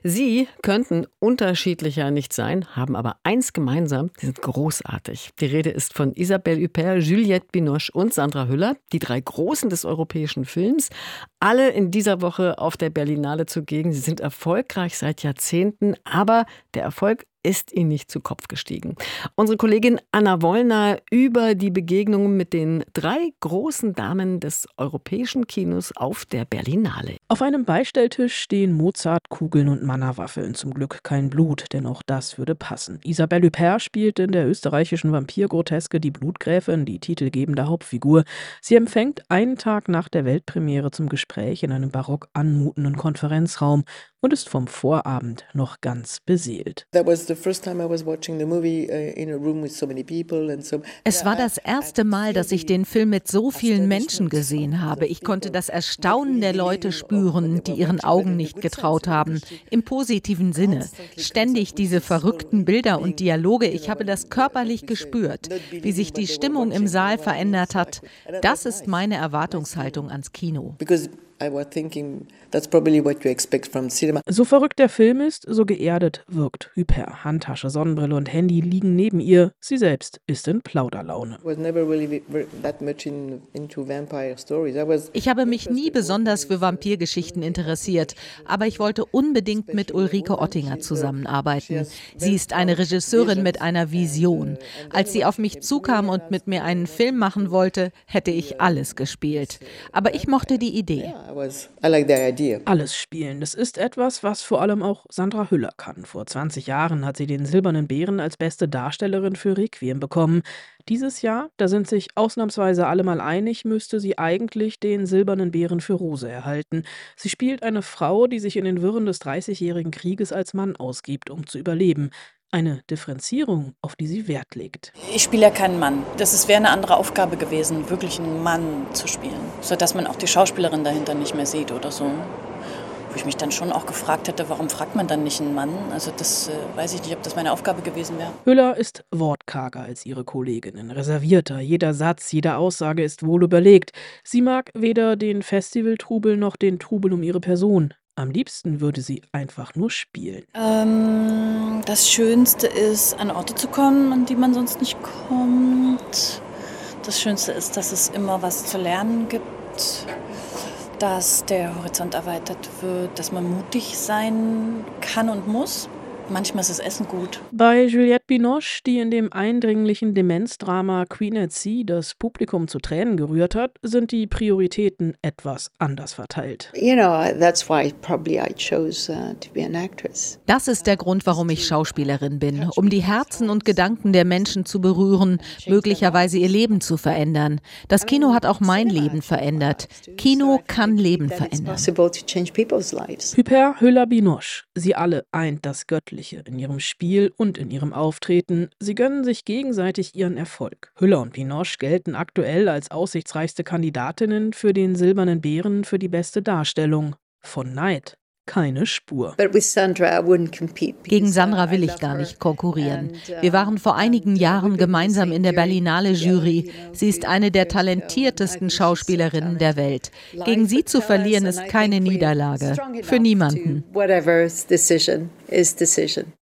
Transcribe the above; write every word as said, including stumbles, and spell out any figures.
Sie könnten unterschiedlicher nicht sein, haben aber eins gemeinsam, die sind großartig. Die Rede ist von Isabelle Huppert, Juliette Binoche und Sandra Hüller, die drei Großen des europäischen Films. Alle in dieser Woche auf der Berlinale zugegen. Sie sind erfolgreich seit Jahrzehnten, aber der Erfolg ist ihnen nicht zu Kopf gestiegen. Unsere Kollegin Anna Wollner über die Begegnungen mit den drei großen Damen des europäischen Kinos auf der Berlinale. Auf einem Beistelltisch stehen Mozartkugeln und Mannerwaffeln. Zum Glück kein Blut, denn auch das würde passen. Isabelle Huppert spielt in der österreichischen Vampirgroteske die Blutgräfin, die titelgebende Hauptfigur. Sie empfängt einen Tag nach der Weltpremiere zum Gespräch in einem barock anmutenden Konferenzraum und ist vom Vorabend noch ganz beseelt. Es war das erste Mal, dass ich den Film mit so vielen Menschen gesehen habe. Ich konnte das Erstaunen der Leute spüren, die ihren Augen nicht getraut haben. Im positiven Sinne. Ständig diese verrückten Bilder und Dialoge. Ich habe das körperlich gespürt, wie sich die Stimmung im Saal verändert hat. Das ist meine Erwartungshaltung ans Kino. So verrückt der Film ist, so geerdet wirkt Huppert. Handtasche, Sonnenbrille und Handy liegen neben ihr. Sie selbst ist in Plauderlaune. Ich habe mich nie besonders für Vampirgeschichten interessiert, aber ich wollte unbedingt mit Ulrike Ottinger zusammenarbeiten. Sie ist eine Regisseurin mit einer Vision. Als sie auf mich zukam und mit mir einen Film machen wollte, hätte ich alles gespielt. Aber ich mochte die Idee. Alles spielen, das ist etwas, was vor allem auch Sandra Hüller kann. Vor zwanzig Jahren hat sie den Silbernen Bären als beste Darstellerin für Requiem bekommen. Dieses Jahr, da sind sich ausnahmsweise alle mal einig, müsste sie eigentlich den Silbernen Bären für Rose erhalten. Sie spielt eine Frau, die sich in den Wirren des Dreißigjährigen Krieges als Mann ausgibt, um zu überleben. Eine Differenzierung, auf die sie Wert legt. Ich spiele ja keinen Mann. Das wäre eine andere Aufgabe gewesen, wirklich einen Mann zu spielen. Sodass man auch die Schauspielerin dahinter nicht mehr sieht oder so. Wo ich mich dann schon auch gefragt hätte, warum fragt man dann nicht einen Mann? Also das äh, weiß ich nicht, ob das meine Aufgabe gewesen wäre. Hüller ist wortkarger als ihre Kolleginnen, reservierter. Jeder Satz, jede Aussage ist wohl überlegt. Sie mag weder den Festivaltrubel noch den Trubel um ihre Person. Am liebsten würde sie einfach nur spielen. Ähm, das Schönste ist, an Orte zu kommen, an die man sonst nicht kommt. Das Schönste ist, dass es immer was zu lernen gibt, dass der Horizont erweitert wird, dass man mutig sein kann und muss. Manchmal ist das Essen gut. Bei Juliette Binoche, die in dem eindringlichen Demenzdrama Queen at Sea das Publikum zu Tränen gerührt hat, sind die Prioritäten etwas anders verteilt. Das ist der Grund, warum ich Schauspielerin bin, um die Herzen und Gedanken der Menschen zu berühren, möglicherweise ihr Leben zu verändern. Das Kino hat auch mein Leben verändert. Kino kann Leben verändern. Huppert, Hüller, Binoche, sie alle eint das Göttliche in ihrem Spiel und in ihrem Auftreten. Sie gönnen sich gegenseitig ihren Erfolg. Hüller und Binoche gelten aktuell als aussichtsreichste Kandidatinnen für den Silbernen Bären für die beste Darstellung. Von Neid keine Spur. Gegen Sandra will ich gar nicht konkurrieren. Wir waren vor einigen Jahren gemeinsam in der Berlinale Jury. Sie ist eine der talentiertesten Schauspielerinnen der Welt. Gegen sie zu verlieren ist keine Niederlage. Für niemanden.